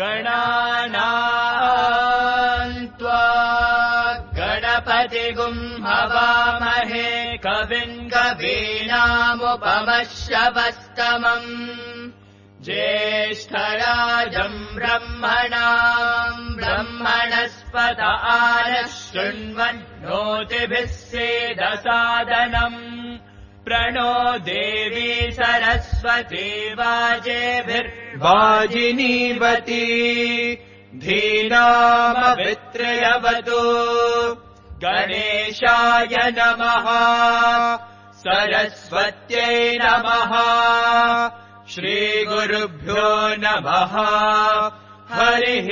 गणानाम् त्वा गणपतिगुम् हवामहे कविम् कवीनामुपमश्रवस्तमम् ज्येष्ठराजम् ब्रह्मणाम् ब्रह्मणस्पत आनः शृण्वन्नोतिभिः सेदसादनम् प्रणो देवी सरस्वती वाजेभिर्वाजिनीवती धीनामभित्रयवतु गणेशाय नमः सरस्वत्यै नमः श्रीगुरुभ्यो नमः हरिः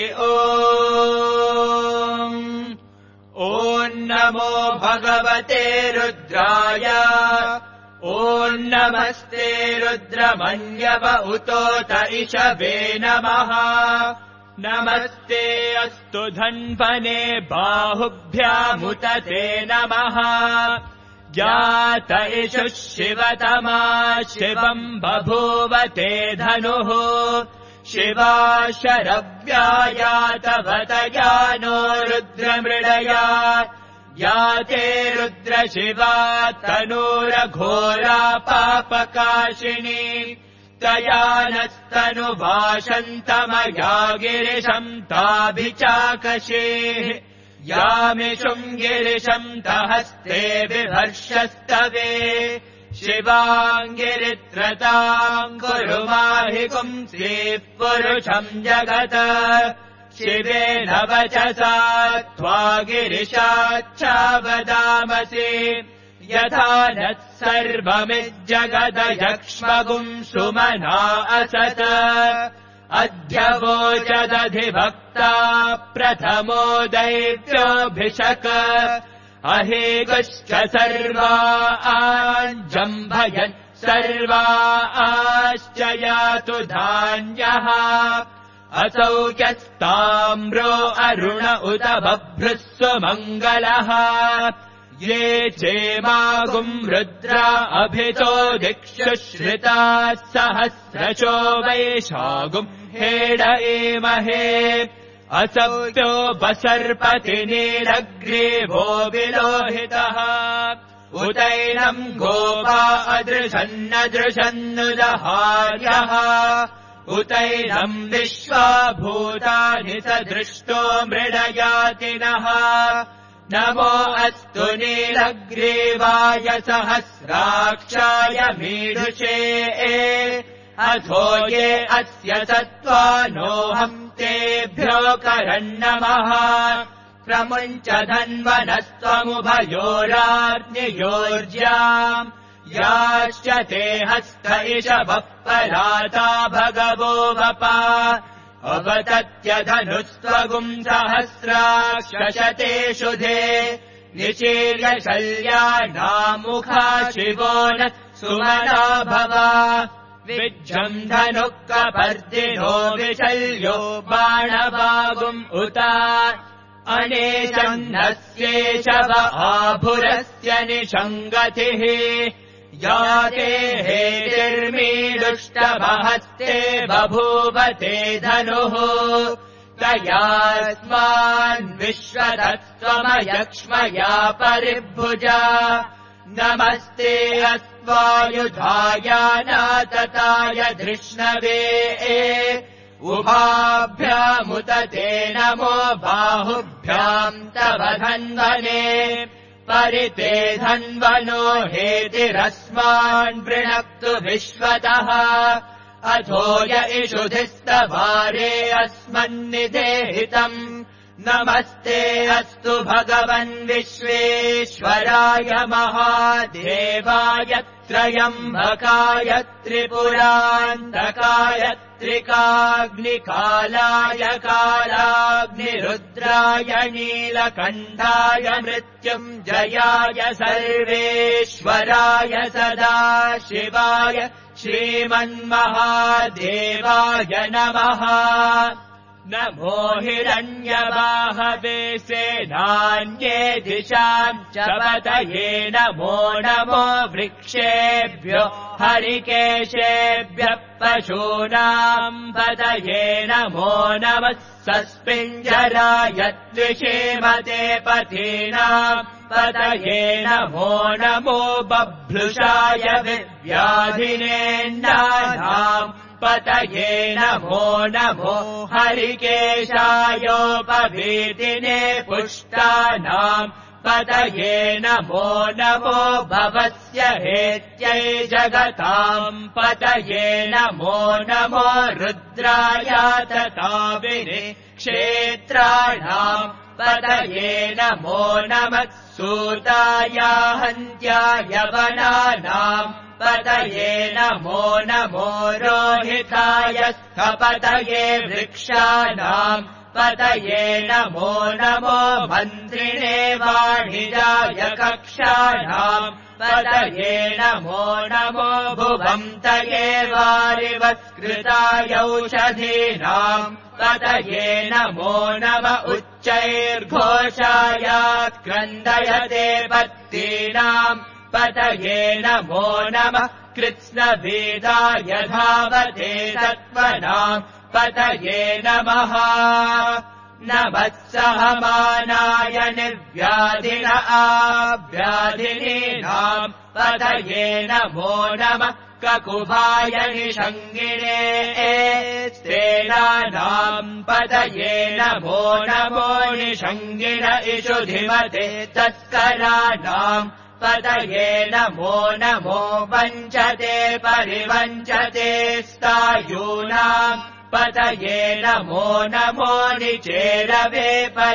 ओम् ॐ नमो भगवते रुद्राय ॐ नमस्ते रुद्रमन्यव उतोत इषवे नमः नमस्ते अस्तु धन्वने बाहुभ्यामुत ते नमः जात इषुः शिवतमा शिवम् बभूव ते धनुः शिवा शरव्यायातवतया नो रुद्रमृडया याते रुद्रशिवा तनूरघोरा पापकाशिनी तया नस्तनुभाषन्तमया गिरिशम् ताभिचाकशेः यामिषुम् गिरिशम् तहस्ते बिभर्षस्तवे शिवाङ्गिरित्रताम् कुरु माहि पुंसीः पुरुषम् जगत शिवेन वचसा त्वा गिरिशाच्छावदामसि यथा नः सर्वमिज्जगदयक्ष्मगुम् सुमना असत अध्यवोचदधिभक्ता प्रथमो दैव्योऽभिषक अहेगुश्च सर्वा आञ्जम्भयन् सर्वा आश्च यातु धान्यः असौ यस्ताम्रो अरुण उत बभ्रुः सुमङ्गलः ये चेमागुम् रुद्रा अभितो दिक्षु श्रिताः सहस्रशो वैशागुम् हेड एमहे असव्यो बसर्पति नीरग्रीवो विलोहितः उतैनम् गोपा अदृशन्नदृशन्नुदहार्यः उतैनम् विश्वाभूतानि स दृष्टो मृडयातिनः नमो अस्तु नीलग्रीवाय सहस्राक्षाय मीढुषे अथो ये अस्य सत्त्वानोऽहम् तेभ्यो करन्नमः प्रमुञ्च धन्वनस्त्वमुभयोराज्ञयोर्ज्याम् याश्च ते हस्त इषवः पराता भगवो वपा अवतत्यधनुस्त्वगुम् सहस्राक्षशते शुधे निचीर्य शल्यानामुखा शिवो न सुमना भवा विज्झम् धनुः कपर्दिनो विशल्यो बाणवागुम् उता अनेशन्नस्येषव आभुरस्य निषङ्गतिः याते हेतिर्मीडुष्टमहस्ते बभूवते धनुः तयास्मान् विश्वतत्त्वमयक्ष्मया परिभुजा नमस्ते अस्त्वायुधायानातताय धृष्णवे उभाभ्यामुत ते नमो बाहुभ्याम् तव धन्वने परिते धन्वनो हेतिरस्मान् वृणक्तु विश्वतः अथो य इषुधिस्तवारे अस्मन्निदेहितम् नमस्ते अस्तु भगवन् विश्वेश्वराय महादेवाय त्रयम्बकाय त्रिपुरान्तकाय त्रिकाग्निकालाय कालाग्निरुद्राय नीलकण्ठाय मृत्युञ्जयाय सर्वेश्वराय सदाशिवाय श्रीमन्महादेवाय नमः नमो हिरण्यवाहवे सेनान्ये दिशाम् च पतये नमो नमो वृक्षेभ्यो हरिकेशेभ्यः पशूनाम् पतये नमो नमः सस्पिञ्जराय द्विषीमते पथीनाम् पतये नमो नमो बभ्लुषाय व्याधिनेन्दानाम् पतये नमो नमो हरिकेशायोपवीतिने पुष्टानाम् पतये नमो नमो भवस्य हेत्यै जगताम् पतये नमो नमो रुद्राय तताविने क्षेत्राणाम् पतये नमो नमः सूताय हन्त्याय वनानाम् पतये नमो नमो रोहिताय स्थपतये वृक्षाणाम् पतये नमो नमो मन्त्रिणे वाणिजाय कक्षाणाम् पतये नमो नमो भुवन्तये वारिवत्कृतायौषधीनाम् पतये नमो नम उच्चैर्घोषाय क्रन्दयते पत्तीनाम् पतये नमो नमः कृत्स्नवेदाय धावते तत्त्वनाम् पतये नमः नमः सहमानाय निर्व्याधिन आव्याधिनीनाम् पतये नमो नमः ककुभाय निषङ्गिणे स्तेनानाम् पतये नमो नमो निषङ्गिण इषुधिमते तत्कराणाम् पतये नमो नमो वञ्चते परिवञ्चते स्तायूनाम् पतये नमो नमो निचेरवे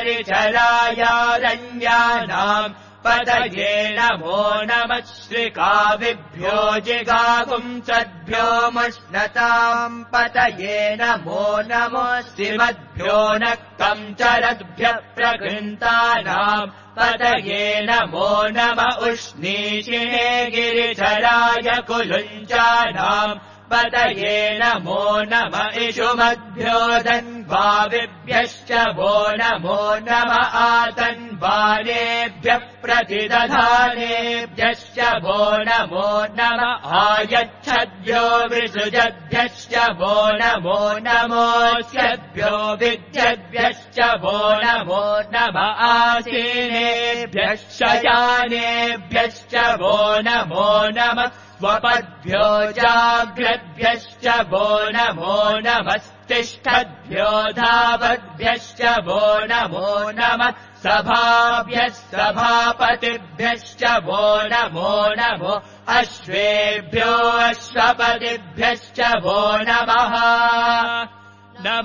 परिचरायारण्यानाम् पतये नमो नमः श्रिकाविभ्यो जिगागुंसद्भ्यो मुष्णताम् पतये नमो नमो श्रीमद्भ्यो नक्कम् चरद्भ्यः प्रकृन्तानाम् पतये नमो नम उष्णीषिणे गिरिचराय कुलुञ्चानाम् पतये नमो नम इषुमद्भ्यो धन्वाविभ्यश्च वो नमो नम आतन्वानेभ्यः प्रतिदधानेभ्यश्च वो नमो नम आयच्छद्भ्यो वृषुजद्भ्यश्च वो नमो नमोऽस्यद्भ्यो विद्यद्भ्यश्च वो नमो नम आसीनेभ्यः शयानेभ्यश्च वो नमो नमः स्वपद्भ्यो जाग्रद्भ्यश्च वो नमो नमस्तिष्ठद्भ्यो धावद्भ्यश्च वो नमो नमः सभाभ्यः सभापतिभ्यश्च वो नमो नमो अश्वेभ्यो अश्वपतिभ्यश्च वो नमः नम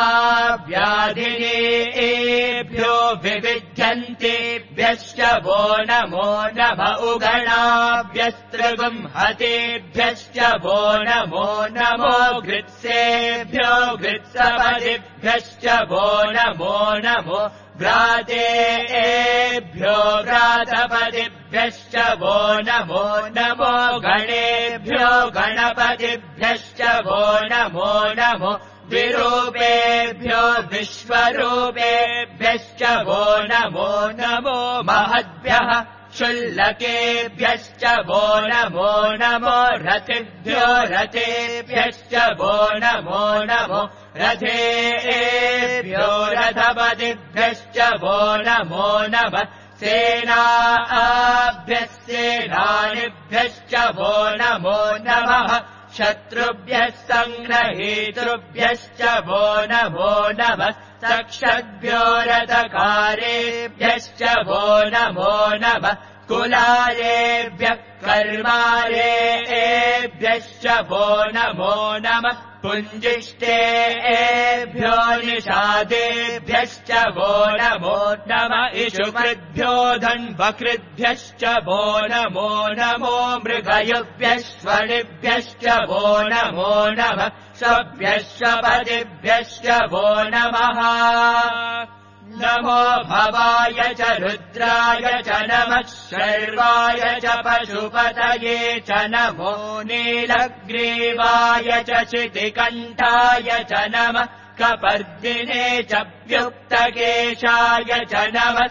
आव्याधिनेभ्यो विविध्यन्तेभ्यश्च वो नमो नम उगणाभ्यस्त्रिगुंहतेभ्यश्च वो नमो नमो घृत्सेभ्यो घृत्सपदिभ्यश्च वो नमो नमो व्रातेभ्यो व्रातपदिभ्यश्च वो नमो नमो गणेभ्यो गणपतिभ्यश्च वो नमो नमो विरूपेभ्यो विश्वरूपेभ्यश्च वो नमो नमो महद्भ्यः क्षुल्लकेभ्यश्च वो नमो नमो रथिभ्यो रथेभ्यश्च वो नमो नमो रथेभ्यो रथपतिभ्यश्च वो नमो नमः सेनाभ्यः सेनानिभ्यश्च वो नमो नमः शत्रुभ्यः सङ्ग्रहीतृभ्यश्च वो नमो नमः सक्षद्भ्यो रथकारेभ्यश्च वो नमो नमः कुलारेभ्यः कर्मारेभ्यश्च वो नमो नमः पुञ्जिष्टेभ्यो निषादेभ्यश्च वो नमो नमः इषुकृद्भ्यो धन्वकृद्भ्यश्च वो नमो नमो मृगयुभ्यश्वनिभ्यश्च वो नमो नमः शव्यश्वपदिभ्यश्च वो नमः नमो भवाय च रुद्राय च नमः शर्वाय च पशुपतये च नमो नीलग्रीवाय च चितिकण्ठाय च नमः कपर्दिने च व्युक्तकेशाय च नमः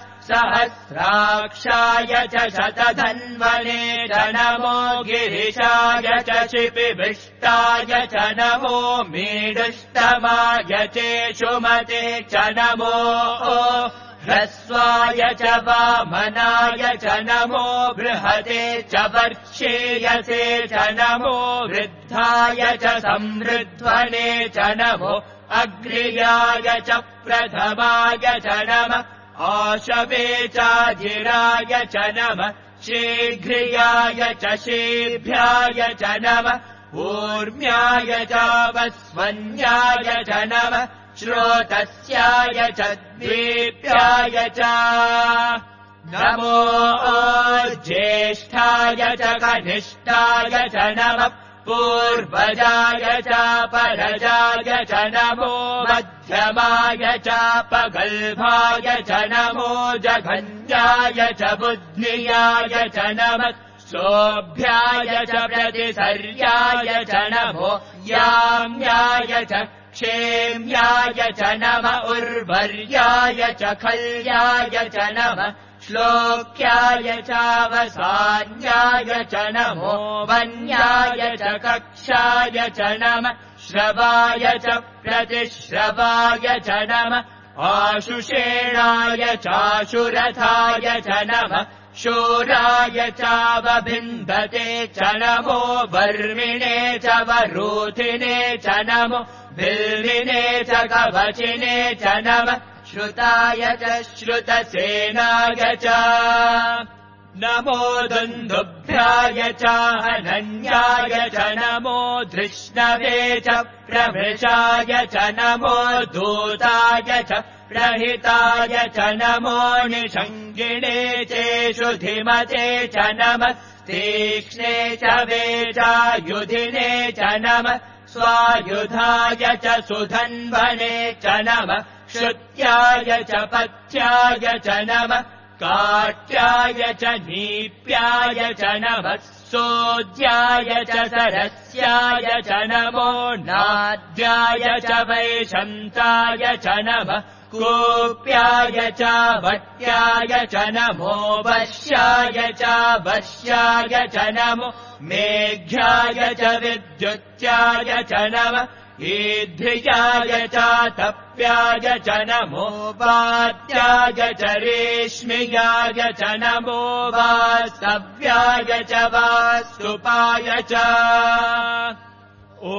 सहस्राक्षाय च शतधन्वने च नमो गिरिशाय च शिपिभिष्टाय च नमो मीडुष्टमाय चेषुमते च नमो ह्रस्वाय च वामनाय च नमो बृहते च वर्षेयसे च नमो वृद्धाय च संवृध्वने च नमो अग्र्याय च प्रथमाय च नमः आशवे चाधिराय च नमः शीघ्रियाय च शीभ्याय च नमः ऊर्म्याय चावस्वन्याय च नमः श्रोतस्याय च द्वीप्याय च नमो ज्येष्ठाय च कनिष्ठाय च नमः पूर्वजाय च परजाय च नमो मध्यमाय च पगल्भाय च नमो जघन्याय च बुद्ध्याय च नमः सोऽभ्याय च प्रतिसर्याय च नमो याम्याय च क्षेम्याय च नमः उर्वर्याय च खल्याय च नमः श्लोक्याय चावसान्याय च नमो वन्याय च कक्षाय च नमः श्रवाय च प्रतिश्रवाय च नमः आशुषेणाय चाशुरथाय च नमः शूराय चावभिन्दते च नमो वर्मिणे च वरूथिने च नमो बिल्विने च कवचिने च नमः श्रुताय च श्रुतसेनाय च नमो दुन्दुभ्याय च हनन्याय च नमो धृष्णवे च प्रभृशाय च नमो दूताय च प्रहिताय च नमो निषङ्गिणे चेषु धिमते च नमः तीक्ष्णे च वेचायुधिने च नमः स्वायुधाय च सुधन्वने च नमः श्रुत्याय च पथ्याय च नमः काट्याय च नीप्याय च नमः सोद्याय च सरस्याय च नमो नाद्याय च वैशन्ताय च नमः कोप्याय च वट्याय च नमो वश्याय च वश्याय च नमो मेघ्याय च विद्युत्याय च नमः ईध्र्याय च तप्याय च नमो वात्याय च रेश्म्याय च नमो वास्तव्याय च वास्तुपाय च ॐ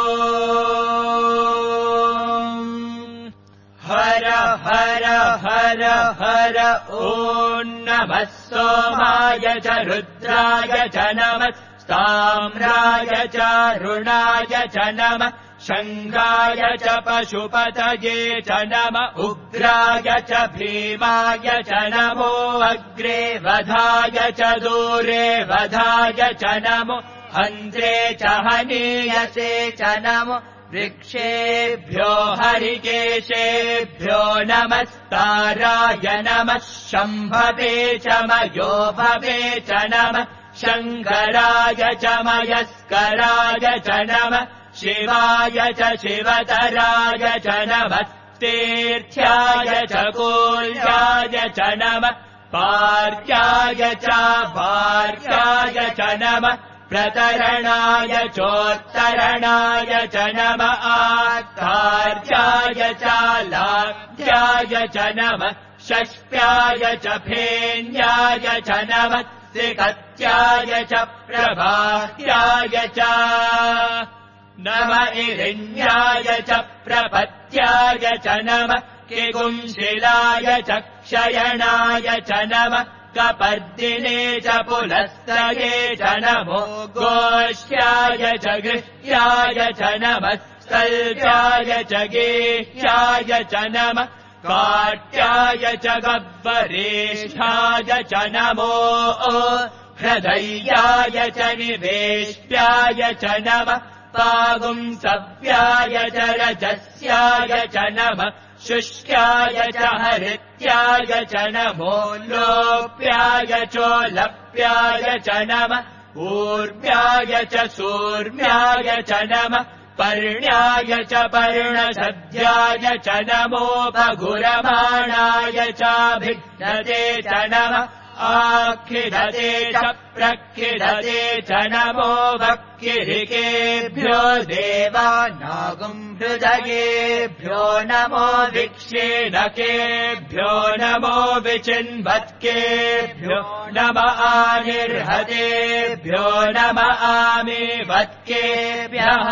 हर हर हर हर ॐ नमः सोमाय च रुद्राय च नमः ताम्राय च रुणाय च नमः शङ्गाय च पशुपतये च नमः उग्राय च भीमाय च नमो अग्रे वधाय च दूरे वधाय च नमो हन्त्रे च हनीयसे च नमो वृक्षेभ्यो हरिकेशेभ्यो नमस्ताराय नमः शम्भवे च मयोभवे च नमः शङ्कराय च मयस्कराय च नमः शिवाय च शिवतराय च नमः तीर्थ्याय च कूल्याय च नमः पार्याय च भार्याय च नमः प्रतरणाय चोत्तरणाय च नमः आर्याय च लाभ्याय च नमः षष्ट्याय च फेन्याय च नमः त्रिकत्याय च प्रभात्याय च नम इरिण्याय च प्रपत्याय च नमः किगुंशिलाय च क्षयणाय च नमः कपर्दिने च पुलस्तये च नमो गोष्याय च गृह्याय च नमः स्थल्याय च गेह्याय च नमः काट्याय च गह्वरेष्ठाय च नमो हृदयाय च निवेष्ट्याय च नमः पागुंसव्याय च रजस्याय च नमः शुष्क्याय च हरित्याय च नमो लोप्याय चोलप्याय च नमः ऊर्म्याय च सूर्म्याय च नमः पर्ण्याय च पर्णसद्याय च नमोपगुरमाणाय चाभिघ्नते च नमः आखिदते च प्रखिदते च नमो वक्किरिकेभ्यो देवानागुम्हृदयेभ्यो नमो विक्षेणकेभ्यो नमो विचिन्वत्केभ्यो नम आनिर्हतेभ्यो नम आमिवत्केभ्यः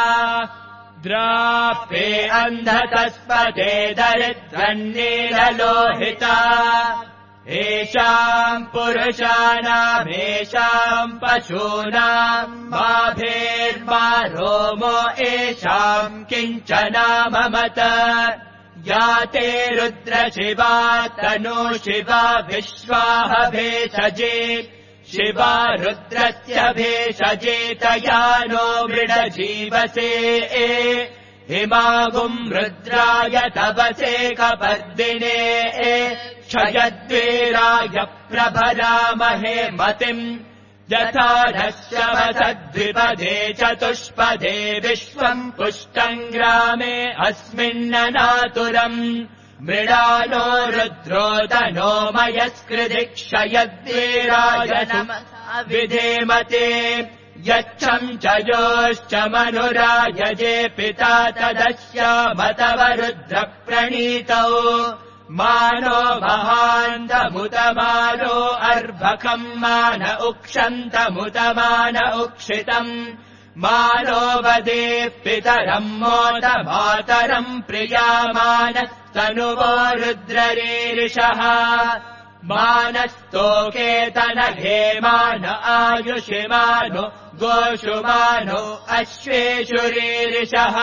द्रापे अन्धतस्पते दरिद्रन्नीललोहिता येषाम् पुरुषाणामेषाम् पशूनाम् माभेर्मा रोमो येषाम् किञ्चनाममत या ते रुद्रशिवा तनु शिवा विश्वाह भेषजे शिवा रुद्रस्य भेषजेतया नो मृडजीवसे हिमागुम् रुद्राय तपसे कपर्दिने क्षयद्वीराय प्रभरामहे मतिम् यथा नश्यवसद्विपदे चतुष्पदे विश्वम् पुष्टम् ग्रामे अस्मिन्ननातुरम् मृडानो रुद्रोदनो मयस्कृधि क्षयद्वीराय नमः विधेमते यच्छम् च योश्च मनुरायजे पिता तदस्यामतव रुद्रप्रणीतौ मानो महान्तमुतमानो अर्भकम् मान उक्षन्तमुतमान उक्षितम् मानो वदेः पितरम् मोद मातरम् प्रियामानस्तनुवो रुद्ररीरिषः मानस्तोकेतन हेमान आयुषिमानो गोषुमानो अश्वेषुरीरिषः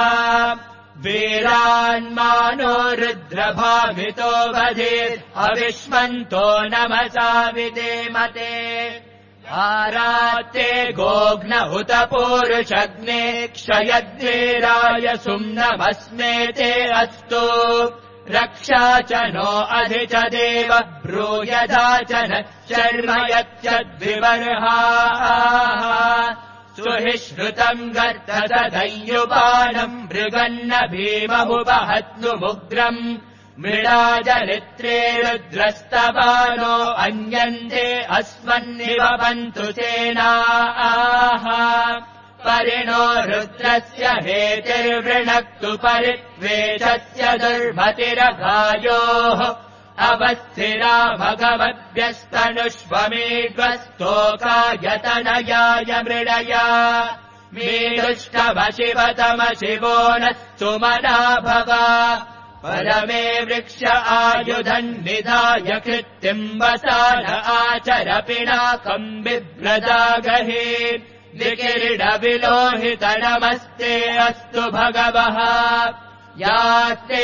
वीरान्मानो रुद्रभावितो वधेत् अविष्मन्तो नमसा विधेमते आरात्ते गोघ्न उत पूरुषग्ने क्षयद्वीराय सुम्नमस्मेते अस्तु रक्षा च नो अधि च देव ब्रूयधा च न शर्म यच्चद्विवर्हाः सुहिश्रुतम् गर्ददयुपानम् मृगन्न भीममुपहत्नुमुग्रम् मृडाजलित्रे रुद्रस्तवानो अन्यन्ते अस्मन्निवपन्तु सेनाः परिणो रुद्रस्य हेतिर्वृणक्तु परित्वेषस्य दुर्मतिरघायोः अवस्थिरा भगवद्भ्यस्तनुष्वमेध्वस्तोकायतनयाय मृडया मेदुष्टमशिवतमशिवो नः सुमना भव परमे वृक्ष आयुधम् निधाय कृत्तिम् वसान आचर पिनाकम् बिभ्रजागहे विकिरीडविलोहितनमस्ते अस्तु भगवः यास्ते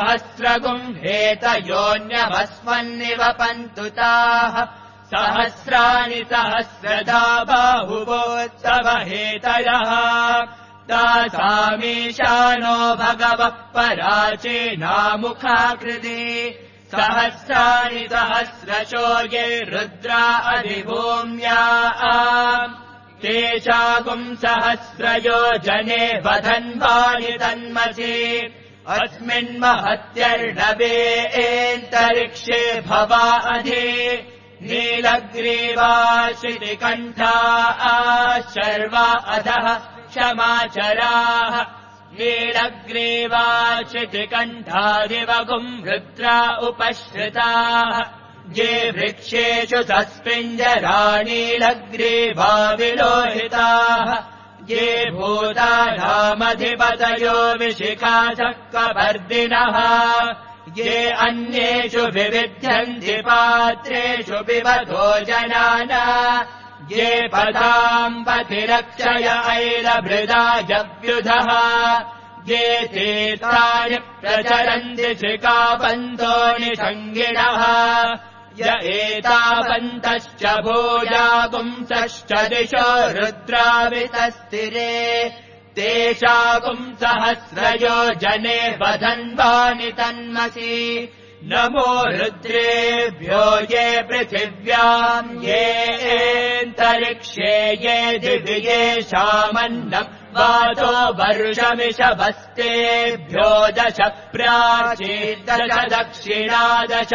सहस्रगुम्हेतयोऽन्यमस्मन्निवपन्तु ताः सहस्राणि सहस्रधा बाहुवोत्सवहेतयः तासामीशानो भगवः पराचीनामुखाकृति सहस्राणि सहस्रशो ये रुद्रा अधिभूम्या तेषाकुम् सहस्रयोजने वधन्वानि तन्मसि अस्मिन्महत्यर्णवेऽन्तरिक्षे भवा अधि नीलग्रीवाशितिकण्ठा शर्वा अधः क्षमाचराः नीलग्रीवाशितिकण्ठादिवगुम् रुद्रा उपश्रिताः ये वृक्षेषु सस्पिञ्जराणीलग्रीवा विलोहिताः ये भूतानामधिपतयो विशिखासः कपर्दिनः ये अन्येषु विविध्यन्ति पात्रेषु पिबतो जनाना ये पदाम् पतिरक्षय ऐलभृदायव्युधः ये तीर्थानि प्रचरन्ति शिखापन्तो निषङ्गिणः य एतावन्तश्च भूयापुंसश्च दिशो रुद्रावितस्थिरे तेषाकुम् सहस्रयोजने वधन्वानि तन्मसि नमो रुद्रेभ्यो ये पृथिव्याम् येऽन्तरिक्षे ये दिवि येषामन्नम् वातो वर्षमिषभस्तेभ्यो 10 प्राचीर्दश दक्षिणादश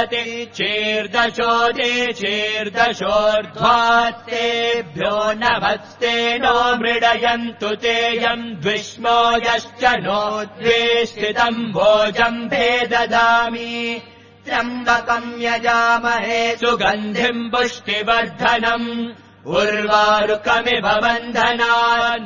प्रतीचीर्दशोदीचीर्दशोर्ध्वास्तेभ्यो नभस्तेनो मृडयन्तु तेयम् द्विष्मो यश्च नो द्वेष्टितम् भोजम्भे ददामि त्र्यम्बकम् यजामहे सुगन्धिम् पुष्टिवर्धनम् उर्वारुकमिव बन्धनान्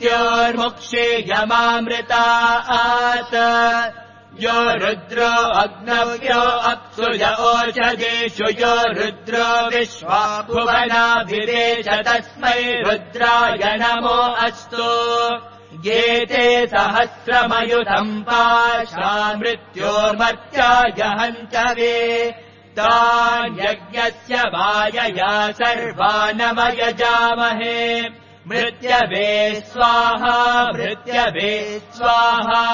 मृत्योर्मुक्षीयमामृतात् यो रुद्रो अग्नव्यो अप्सुज ओषधीषु यो रुद्रो विश्वा भुवनाभिरेष तस्मै रुद्राय नमो अस्तु ये ते सहस्रमयुधम् पाशा मृत्योर्मर्त्याय हन्तवे तान् यज्ञस्य वायया सर्वानमयजामहे मृत्यवे स्वाहा मृत्यवे स्वाहा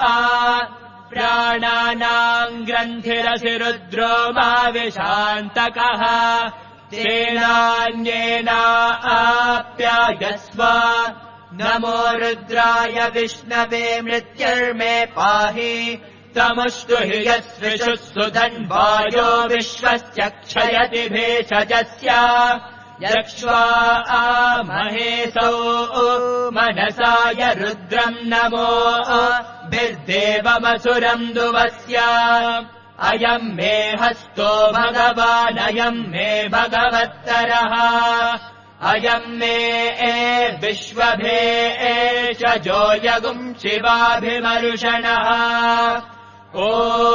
प्राणानाम् ग्रन्थिरसि रुद्रो माविशान्तकः तेनान्येना आप्यायस्व नमो रुद्राय विष्णवे मृत्युर्मे पाहि तमुष्टु हि यस्विषुः सुधन्वायो विश्वस्य क्षयति भेषजस्य यक्ष्वा महेशौ मनसाय रुद्रम् नमो भिर्देवमसुरम् दुवस्य अयम् मे हस्तो भगवानयम् मे भगवत्तरः अयम् मे विश्वभे एषजो यगुम् शिवाभिमर्षणः ॐ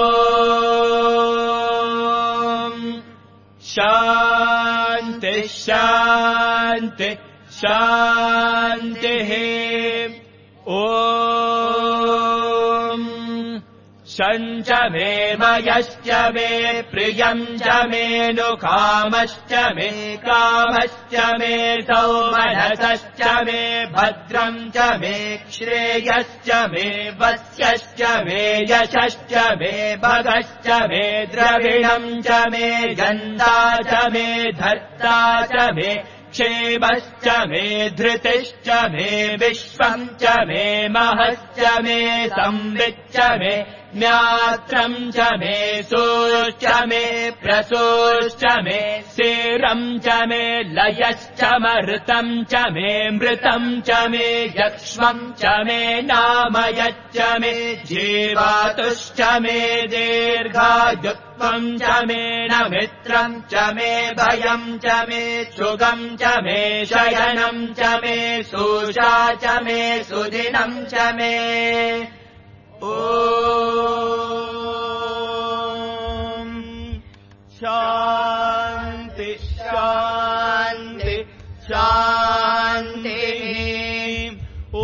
शान्ति शान्ति शान्तिः ॐ शञ्च मे मयश्च मे प्रियम् च मे नुकामश्च मे कामश्च मे सौमनसश्च मे भद्रम् च मे श्रेयश्च मे वस्यश्च मे यशश्च मे भगश्च मे द्रविणम् च मे गन्धा च मे धर्ता च मे क्षेमश्च मे धृतिश्च मे विश्वम् च मे महश्च मे संविच्च मे ज्ञात्रम् च मे सोश्च मे प्रसोश्च मे सेरम् च मे लयश्च मृतम् च मे मृतम् च मे यक्ष्मम् च मे नामयच्च मे जीवातुश्च मे दीर्घायुत्वम् च मे न मित्रम् च मे भयम् च मे सुगम् च मे शयनम् च मे सुषा च मे सुदिनम् च मे ॐ शान्ति शान्ति शान्तिः ॐ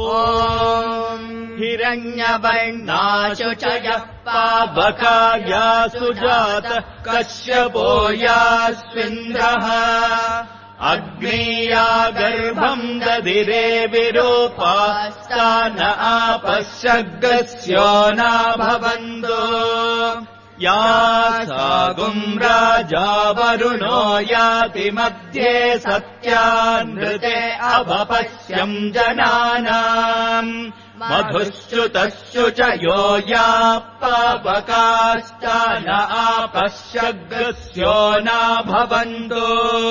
हिरण्यवर्णाशुचयः पावकाया सुजातः कश्यपो यास्विन्द्रः अग्नेया गर्भम् ददिरे विरूपास्तान आपश्यग्रस्यो नाभवन्तो या सागुम् राजा वरुणो याति मध्ये सत्यानृते अवपश्यम् जनानाम् मधुश्च्युतश्चु च यो या पावकास्तान आपश्यग्रस्यो नाभवन्तो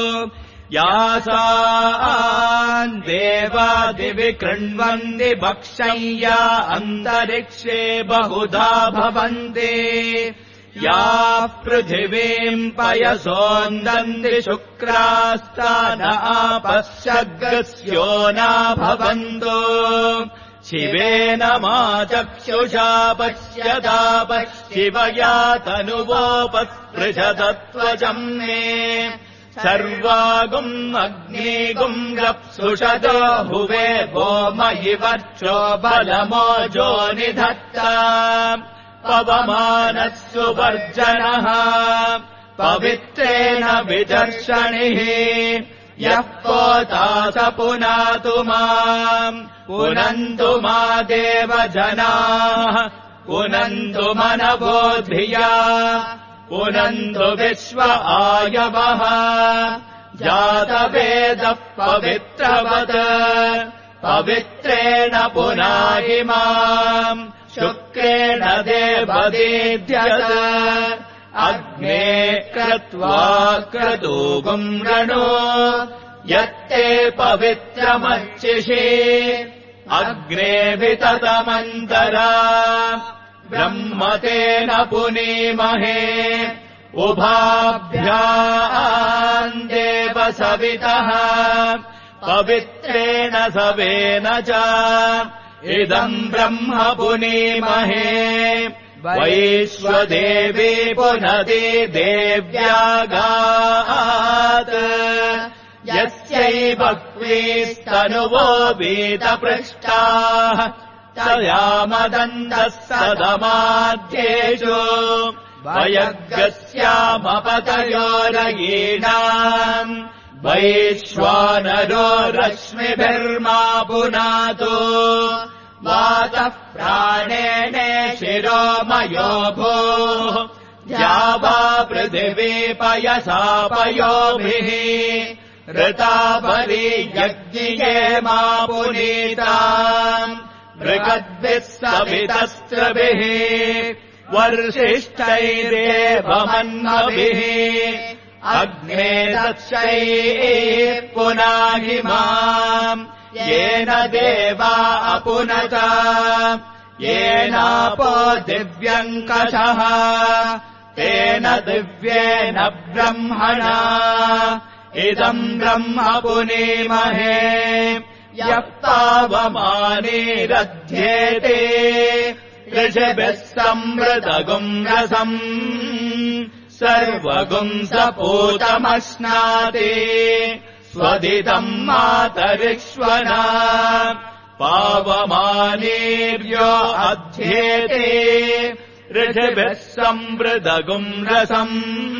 यासान् देवादिविकृण्वन्ति भक्षय्या अन्तरिक्षे बहुधा भवन्ति याः पृथिवीम् पयसोन्दन्ति शुक्रास्तान आपश्यग्रस्यो नाभवन्तो शिवेन माचक्षुषा पश्यता पश्चिवया तनुवोपस्पृशतत्वजम् मे सर्वागुम् अग्निगुम् रप्सुषतो हुवे भोमयि वर्षो बलमोजो निधत्ता पवमानः सुवर्जनः पवित्रेण विदर्शनिः यः पोता स पुनातु माम् पुनन्तु मा देवजनाः पुनन्तु मनवो धिया पुनन्तु विश्व आयवः जातवेदः पवित्रवत् पवित्रेण पुनाहिमाम् शुक्रेण देवदीध्यत अग्ने क्रत्वा क्रतूगुम् रणो यत्ते पवित्रमर्चिषि अग्ने विततमन्तरा ब्रह्मतेन पुनीमहे उभाभ्याम् देव सवितः पवित्रेण सवेन च इदम् ब्रह्म पुनीमहे वैश्वदेवी पुनति देव्यागात् यस्यै बह्वीस्तनुवो वीतपृष्टाः तयामदन्तः सदमाध्येषु वयग्रस्यामपतयोरयीणाम् वैश्वानरो रश्मिभिर्मा पुनातु वातः प्राणेन शिरोमयो भूः द्यावा पृथिवी पयसा पयोभिः ऋतापरि यज्ञिये मा पुनीताम् मृगद्भिः सवितस्त्रभिः वर्षिष्ठैरेवमन्मभिः अग्ने दक्षैः पुनाहिमाम् येन देवा अपुनत येनापो दिव्यङ्कषः तेन दिव्येन ब्रह्मणा इदम् ब्रह्म पुनीमहे यः पावमानीरध्येते ऋषिभिः संवृतगुम् रसम् सर्वगुम् सपूतमश्नाति स्वदितम् मातरिक्ष्वना पावमानीर्यो अध्येते ऋषिभिः संवृतगुम् रसम्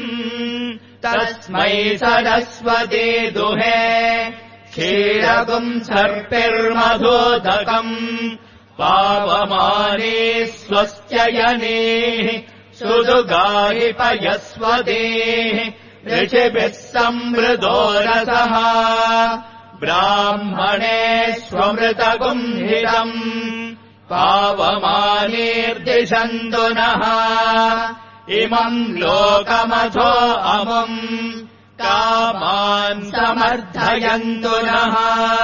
तस्मै सरस्वती दुहे क्षीरगुम् सर्पिर्मधोदकम् पावमानी स्वस्त्ययनीः सुदुगाहि पयस्वतीः ऋषिभिः संवृतो रसः ब्राह्मणेष्वमृतगुम्हितम् पावमानीर्दिशन्तु नः इमम् लोकमथो अमुम् कामान् समर्थयन्तु नः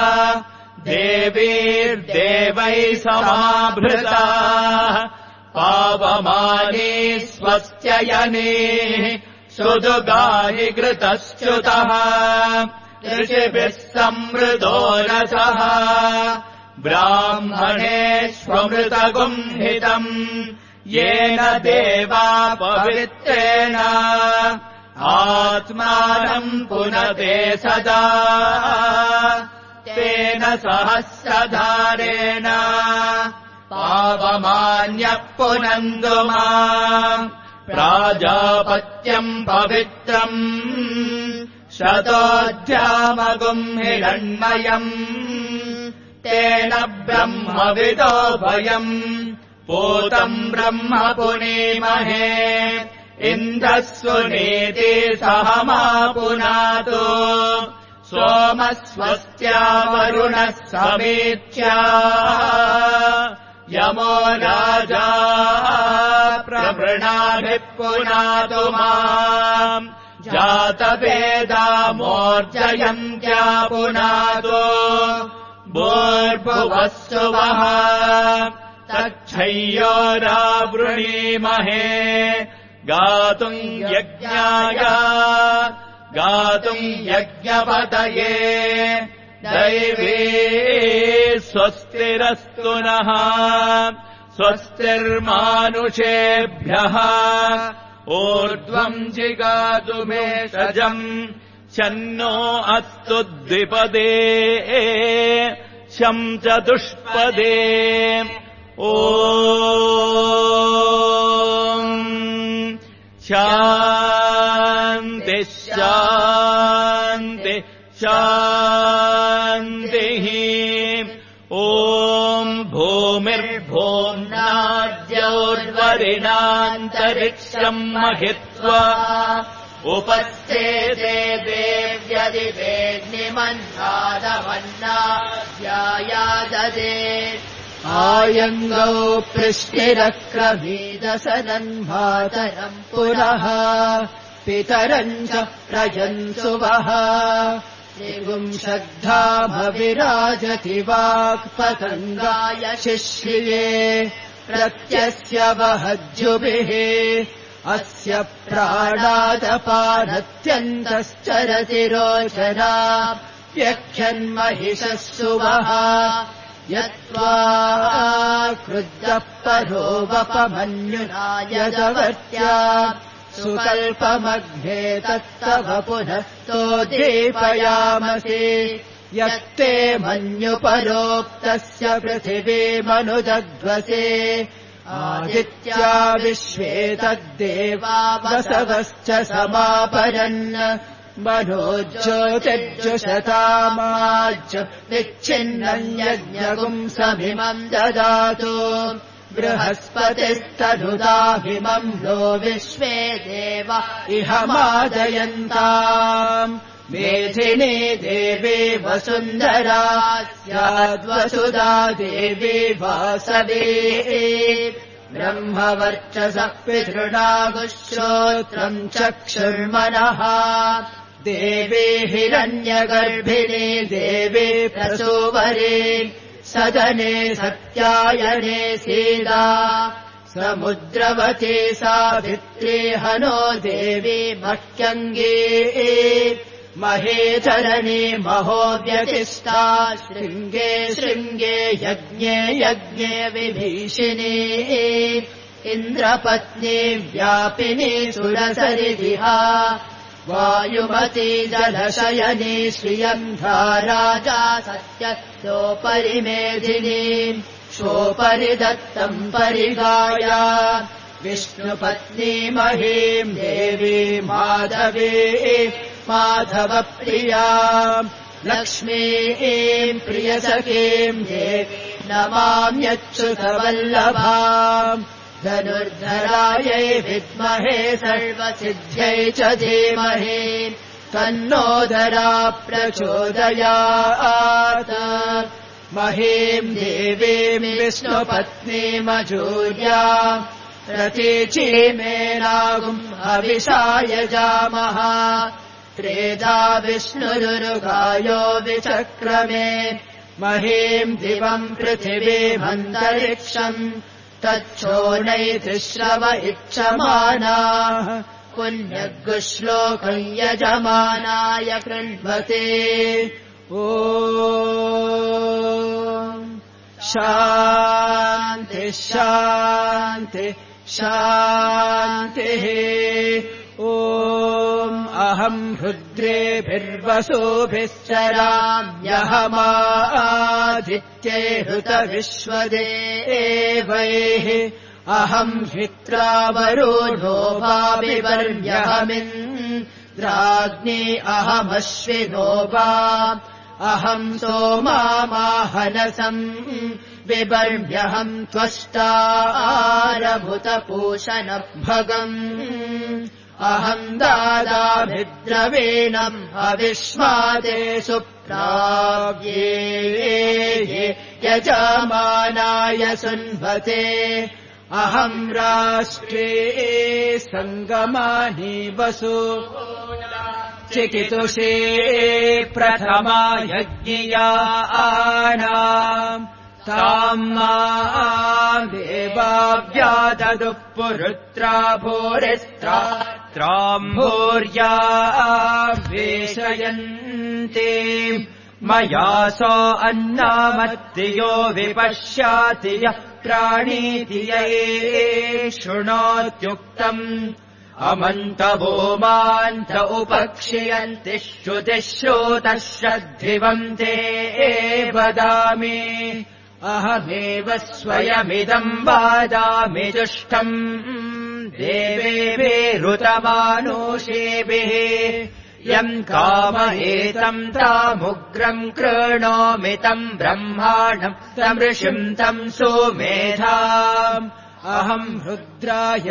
देवीर्देवैः समाभृताः पावमानी स्वस्त्ययनीः सुदुगाहि घृतश्च्युतः ऋषिभिः संवृतो रसः ब्राह्मणेष्वमृतगुम्हितम् येन देवा पवित्रेण आत्मानम् पुनते सदा तेन सहस्रधारेण पावमान्यः पुनन्दु माम् प्राजापत्यम् पवित्रम् शतोऽध्यामगुम् हिरण्मयम् तेन ब्रह्मविदो भयम् पूतम् ब्रह्म पुनीमहे इन्द्रः सुनीति सहमा पुनातु सोमः स्वस्त्या वरुणः समीच्या यमो राजा प्रवृणाभिः पुनातु माम् जातवेदा मोर्जयन्त्या पुनातु भूर्भुवः सुवः तच्छय्योरावृणीमहे गातुम् यज्ञाय गातुम् यज्ञपतये दैवी स्वस्तिरस्तु नः स्वस्तिर्मानुषेभ्यः ऊर्ध्वम् जिगातु मेषजम् शन्नो अस्तु द्विपदे शम् चतुष्पदे ॐ शान्ति शान्ति शान्तिः ॐ भूमिर्भूम्नाद्योर्वरिणान्तरिक्षम् महित्वा उपस्थेते देव्यदिवे तेऽग्निमन्नादमन्नाद्यायाददे आयङ्गौ पृष्टिरक्रमीदसदन्मातरम् पुनः पितरम् च प्रजन्सुवः निगुंशद्धामविराजति वाक्पतङ्गाय शिश्रिये प्रत्यस्य वहज्जुभिः अस्य प्राणादपानत्यन्तश्चरति रोचना व्यख्यन्महिषः सुवः यत्त्वा क्रुद्धः परो वपमन्युनायदवर्त्या सुकल्पमग्ने तत्तव पुनः तोदीपयामसि यत्ते मन्युपरोक्तस्य पृथिवीमनुदध्वसे आदित्या विश्वे तद्देवा वसवश्च समापरन् मनोज्योतिर्जुषतामाज्य विच्छिन्नम् यज्ञगुंसमिमम् ददातु बृहस्पतिस्तनुदाहिमम् नो विश्वे देव इह मादयन्ताम् मेधिनी देवी वसुन्धरा स्याद्वसुधा देवी वासवी ब्रह्मवर्चसः पितृणागुश्रोत्रम् चक्षुर्मनः देवी हिरण्यगर्भिणी देवी प्रसूवरी सदने सत्यायने सीदा समुद्रवती सावित्री हनो देवी मह्यङ्गी महेचरणी महोव्यतिष्ठा शृङ्गे शृङ्गे यज्ञे यज्ञे विभीषिणी इन्द्रपत्नी व्यापिनी सुरसरिदिहा वायुमती जलशयनी श्रियन्धा राजा सत्यस्योपरि मेधिनी शोपरि दत्तम् परिगाया विष्णुपत्नी महीम् देवी माधवी माधवप्रिया लक्ष्मीम् प्रियसखीम् देवी नमाम्यच्युतवल्लभाम् धनुर्धरायै विद्महे सर्वसिद्ध्यै च धीमहि तन्नोदरा प्रचोदयात् महीम् देवीम् विष्णुपत्नीमजूर्या प्रतीचीमेनागुम् हविषाय जामः त्रेधा विष्णुरुगायो विचक्रमे महीम् दिवम् पृथिवीमन्तरिक्षम् तच्छोणैतिश्रव इच्छमानाः पुण्यगुश्लोकम् यजमानाय कृण्वते ॐ शान्ति शान्ति शान्तिः ॐ अहम् रुद्रेभिर्वसुभिश्चराम्यहमादित्ये हृतविश्वदेवैः अहम् हित्रावरुणो वाविवर्यहमिन्द्राग्नी अहमश्विनो वा अहम् सोमामाहनसम् विवर्म्यहम् त्वष्टारभूतपूषणभगम् अहम् दादाभिद्रवीणम् अविश्वादे सुप्राव्ये यजमानाय सुन्वते अहम् राष्ट्रे सङ्गमानि वसु चिकितुषे प्रथमा यज्ञियानाम् ताम् माम् देवाव्याददुः पुरुत्रा भूरिस्त्राम्भूर्या वेशयन्ति मया सो अन्नामत्तियो विपश्याति यः प्राणीति य शृणोत्युक्तम् अमन्तवो मान्त उपक्षियन्ति श्रुतिश्रोतः श्रद्धिवम् ते वदामि अहमेव स्वयमिदम् वादामि दुष्टम् देवेरुतमानुषेभिः यम् कामहेतम् तामुग्रम् कृणोमि तम् ब्रह्माणम् तमृषिम् तम् सोमेधाम् अहम् रुद्राय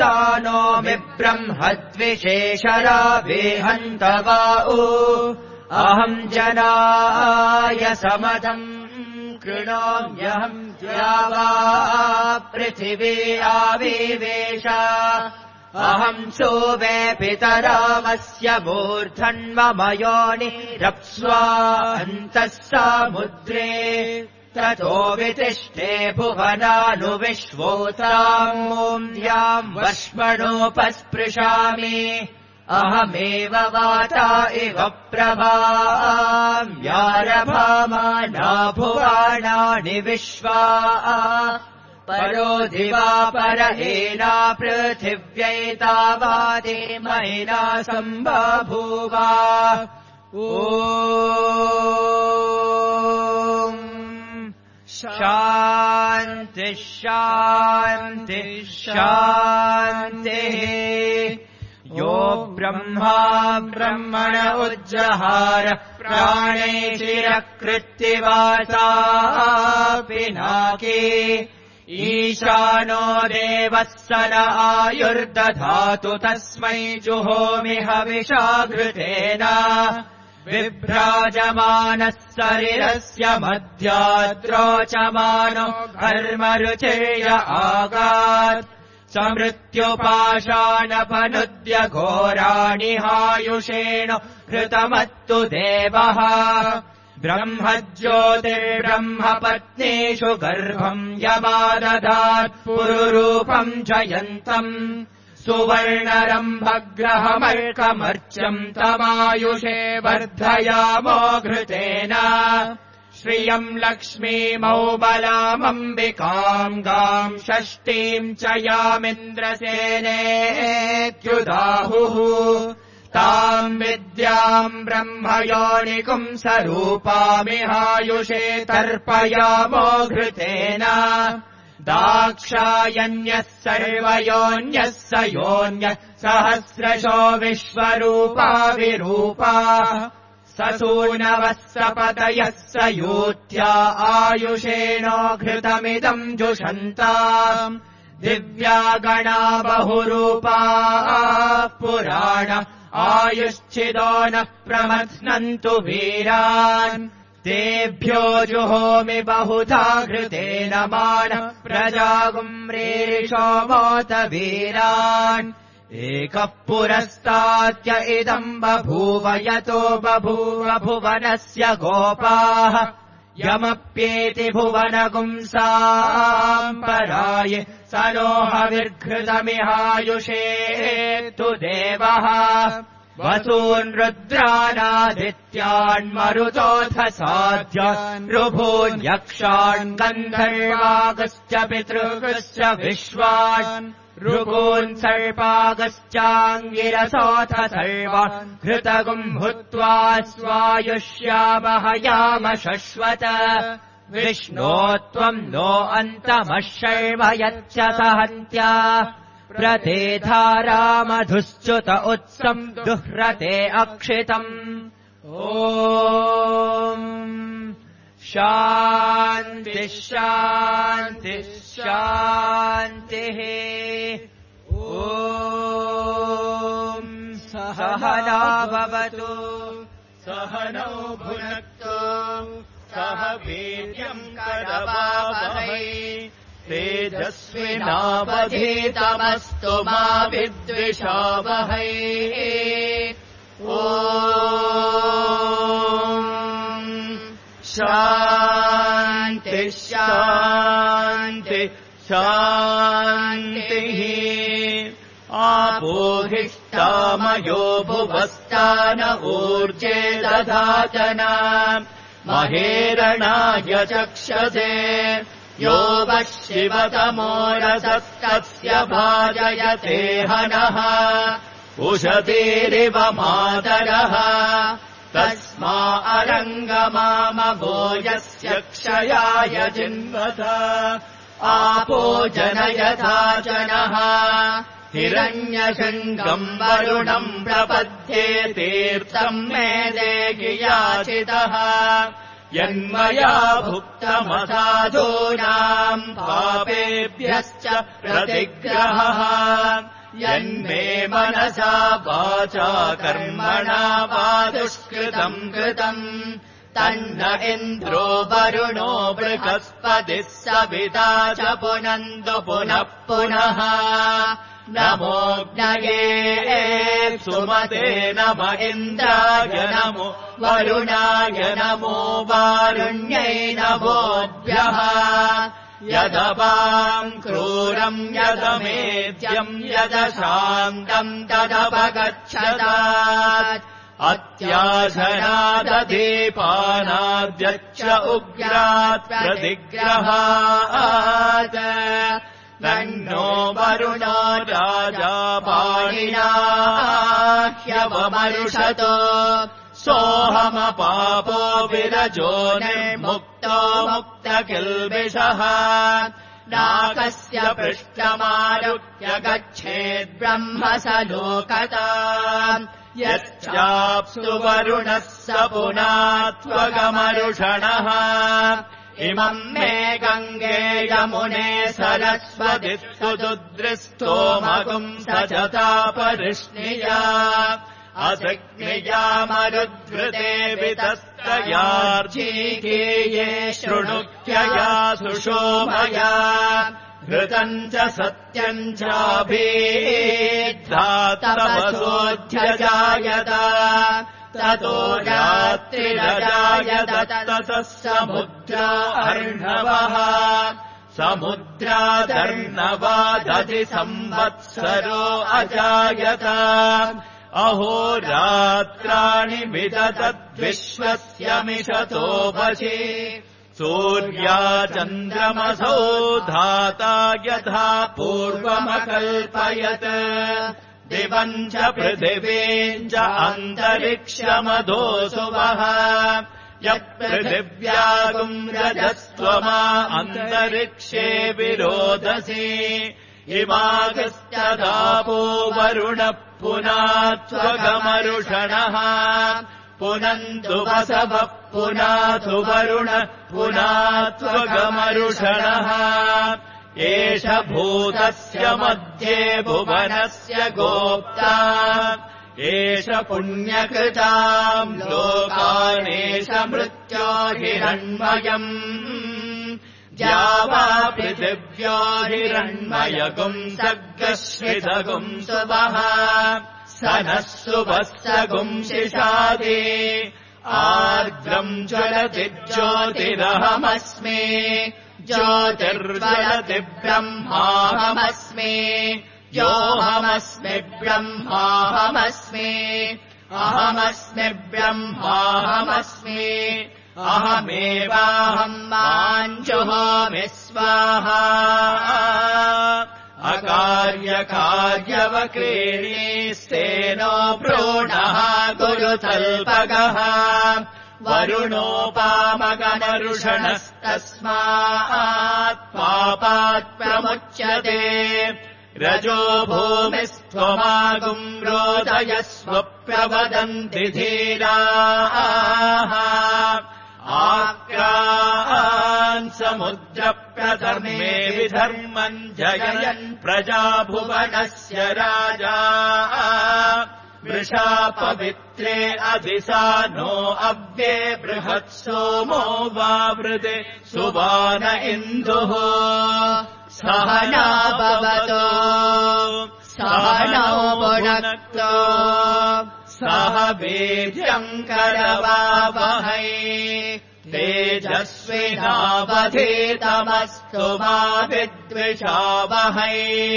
धनुरातानोमि ब्रह्मद्विशेषरावेहन्तवाओ अहम् जनाय समदम् कृणोम्यहम् द्यावा पृथिवी आविवेश अहम् सोमे पितरामस्य मूर्धन्मम योनिरप्स्वा अन्तः समुद्रे ततो वितिष्ठे भुवनानुविश्वोताम् मून्द्याम् वश्मणोपस्पृशामि अहमेव वाता इव प्रभाम्यारभामाना भुवानानि विश्वा परो दिवापर एना पृथिव्यैतावादे महिना सम्बभूवा ॐ शान्तिः शान्तिः शान्तिः यो ब्रह्मा ब्रह्मण उज्जहार प्राणैशिरकृत्तिवासा पिनाकी ईशानो देवः स न आयुर्दधातु तस्मै जुहोमि हविषाघृतेन बिभ्राजमानः शरीरस्य मध्याद्रोचमानो घर्मरुचिर्य आगात् समृत्युपाशानपनुद्य घोराणि हायुषेण घृतमत्तु देवः ब्रह्मज्योतिर्ब्रह्मपत्नीषु गर्भम् यमादधात् पुरुरूपम् जयन्तम् सुवर्णरम्भग्रहमर्कमर्चम् तमायुषे वर्धयामो घृतेन श्रियम् लक्ष्मीमौबलामम्बिकाम् गाम् षष्ठीम् च यामिन्द्रसेनेत्युदाहुः ताम् विद्याम् ब्रह्मयोनिकुम् स्वरूपामिहायुषे तर्पयामो घृतेन दाक्षायण्यः सर्वयोन्यः स योन्यः सहस्रशो विश्वरूपा विरूपा ससूनवः सपतयः स यूत्या आयुषेणो घृतमिदम् जुषन्ताम् दिव्या गणा बहुरूपा पुराण आयुश्चिदो नः प्रमथ्नन्तु वीरान् तेभ्यो जुहोमि बहुधा घृतेन मान प्रजागुम्रीरिषो मोत वीरान् एकः पुरस्ताद्य इदम् बभूव यतो बभूव भुवनस्य गोपाः यमप्येति भुवनगुंसाम् पराय स नो हविर्घृतमिहायुषे तु देवः वसून् रुद्रानादित्यान्मरुतोऽथ साध्यान् ऋभून् यक्षान् गन्धर्वागश्च पितृगश्च विश्वान् ऋभून् सर्पागश्चाङ्गिरसोऽथ सर्वान् घृतगुम् भूत्वा स्वायुष्यामहयाम शश्वत विष्णो त्वम् नो अन्तमः शर्व यच्च सहन्त्या प्रतेधारामधुश्च्युत उत्सम् दुह्रते अक्षितम् ॐ शान्तिः शान्तिः शान्तिः ॐ सहना भवतु सहनौ भुनक्तु सह वीर्यम् करवावहै तेजस्विनावधीतमस्तु मा विद्विषावहै ॐ शान्तिः शान्तिः शान्तिः आपोहिष्टामयो भुवस्तान ऊर्जे दधातना महेरणाय चक्षसे यो वः शिवतमोरसत्कस्य भाजयते हनः उशतीरिव मातरः तस्मा अरङ्गमामभो यस्य क्षयाय जिन्वथ आपो जनयथा जनः हिरण्यशृङ्गम् वरुणम् प्रपद्ये तीर्थम् मे देहि याचितः यन्मया भुक्तमसाधूनाम् पापेभ्यश्च प्रतिग्रहः यन्मे मनसा वाचा कर्मणा वा दुष्कृतम् कृतम् तन्न इन्द्रो वरुणो बृहस्पतिः सविता च पुनन्तु पुनः पुनः नमोऽग्नये सुमते नम इन्द्राय नमो वरुणाय नमो वारुण्यै नमोऽभ्यः यदपाम् क्रूरम् यदमेद्यम् यदशान्तम् तदपगच्छतात् अत्याशनादधीपानाद्यच्च उग्रात् प्रतिग्रहात् तन्नो वरुणो राजा पाणिना ह्यवमरुषतो सोऽहमपापो विरजो निर्मुक्तो मुक्तकिल्बिषः नाकस्य पृष्ठमारुह्य गच्छेद्ब्रह्मस लोकता यश्चाप्सु वरुणः स पुनात्वगमरुषणः इमम् मे गङ्गे यमुने सरस्वति सुदुद्रिस्तोमगुम् सचतापरिष्णिया असग्निया मरुद्वृते वितस्तयार्जीकेये शृणुक्यया सुशोभया घृतम् च सत्यम् चाभीद्धातपसोऽध्यजायत ततो रात्रिरजायत ततः समुद्रा अर्णवः समुद्रादर्णवादधि संवत्सरो अजायत अहोरात्राणि विदधद्विश्वस्य मिषतो वशि सूर्या चन्द्रमसो धाता यथा पूर्वमकल्पयत् दिवम् च पृथिवीम् च अन्तरिक्षमधोऽसुवः यत्पृथिव्यागुम् रजस्त्वमा अन्तरिक्षे विरोधसि इमागस्तदापो वरुणः पुनात्वगमरुषणः पुनन्तु वसवः पुनातु वरुणः पुनात्वगमरुषणः एष भूतस्य मध्ये भुवनस्य गोप्ता एष पुण्यकृताम् लोकानेष मृत्यो हिरण्मयम् द्यावा पृथिव्यो हिरण्मयगुम् सर्गश्रितगुम् सुवः स नः सुवत्सगुम् शिशादि आर्द्रम् ज्वलति ज्योतिरहमस्मि ज्योतिर्ज्वलति ब्रह्माहमस्मि योऽहमस्मि ब्रह्माहमस्मि अहमस्मि ब्रह्माहमस्मि अहमेवाहम् माञ्जुहोमि स्वाहा अकार्यकार्यवक्रीणीस्तेनो भ्रूणः गुरुतल्पगः वरुणोपामगमरुषणस्तस्मात् पापात् प्रमुच्यते रजो भूमिस्त्वमागुम् रोदयस्व प्रवदन्ति धीराः आक्रान् समुद्रप्रथमे विधर्मम् जयन् प्रजाभुवनस्य राजा वृषा पवित्रे अधिसानो अव्ये बृहत्सोमो वावृते सुवान इन्दुः सहना भवतो सहनौ भुनक्तो सह वीर्यम् करवावहै तेजस्विनावधीतमस्तु मा विद्विषावहै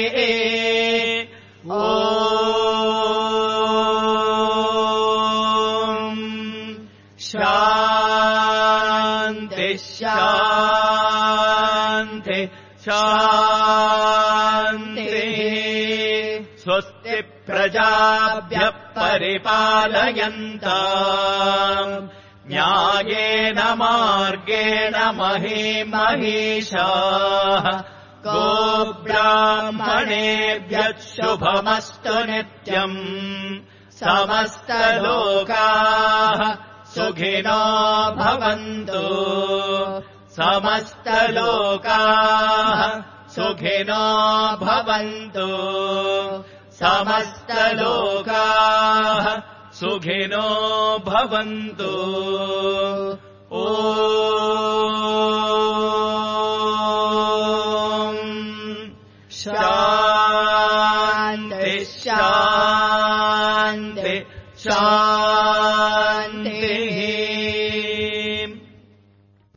ॐ शान्ति शान्ति शान्तिः स्वस्ति प्रजाभ्यः परिपालयन्ताम् न्यायेन मार्गेण महीमहीषाः गोब्राह्मणेभ्यः शुभमस्तु नित्यम् समस्तलोकाः सुखिनो भवन्तु समस्तलोकाः सुखिनो भवन्तु समस्तलोकाः सुखिनो भवन्तु। ॐ